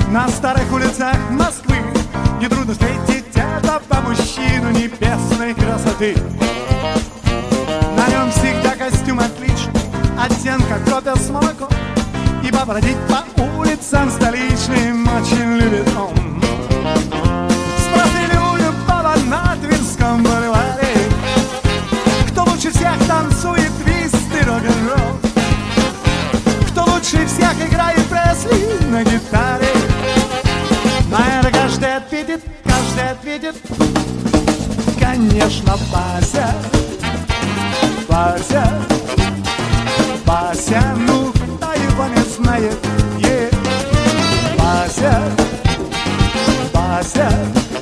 На старых улицах Москвы нетрудно встретить этого мужчину небесной красоты. На нем всегда костюм отличный, оттенка кофе с молоком, ибо бродить по улицам столичным очень любит он. Спросили у любого на Тверском бульваре, кто лучше всех танцует твист и рок-н-ролл, кто лучше всех играет Пресли на гитаре. На это каждый ответит, конечно, Вася. Вася, Вася, ну кто его не знает? Вася, Вася,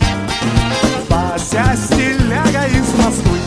Вася, стиляга из Москвы.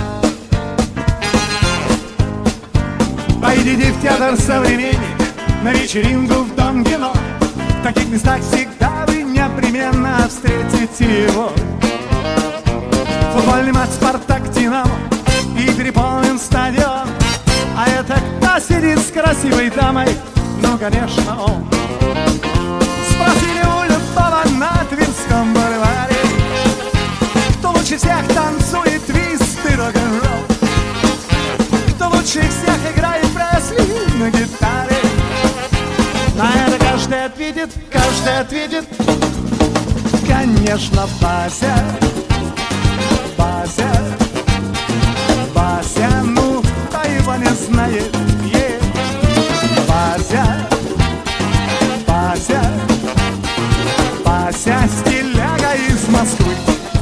Пойдите в театр «Современник», на вечеринку в Дом кино. В таких местах всегда вы непременно встретите его. Футбольный матч «Спартак», «Динамо» и переполнен стадион. А это кто сидит с красивой дамой? Ну, конечно, он. Спросили у любого на Тверском бульваре, кто лучше всех танцует твист и рок-н-ролл, кто лучше всех играет Пресли на гитаре. На это каждый ответит, конечно, Вася. Вася, Вася, ну кто его не знает? Вася, Вася, Вася, стиляга из Москвы.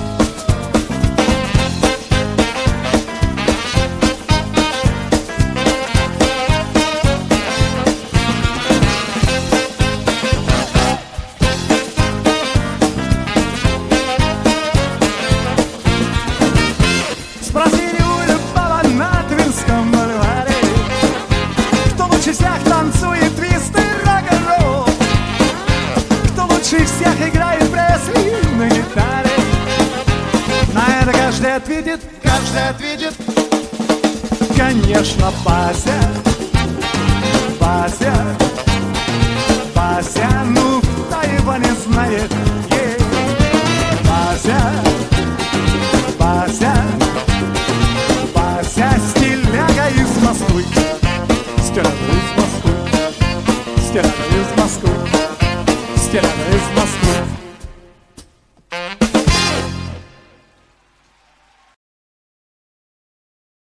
Спросили у любого на Тверском бульваре, кто лучше всех танцует твист и рок-н-ролл, кто лучше всех играет Пресли на гитаре. На это каждый ответит, конечно, Вася. Вася, Вася, ну кто его не знает? Вася, Вася, Вася, стиляга из Москвы. Стиляга из Москвы, стиляга из Москвы.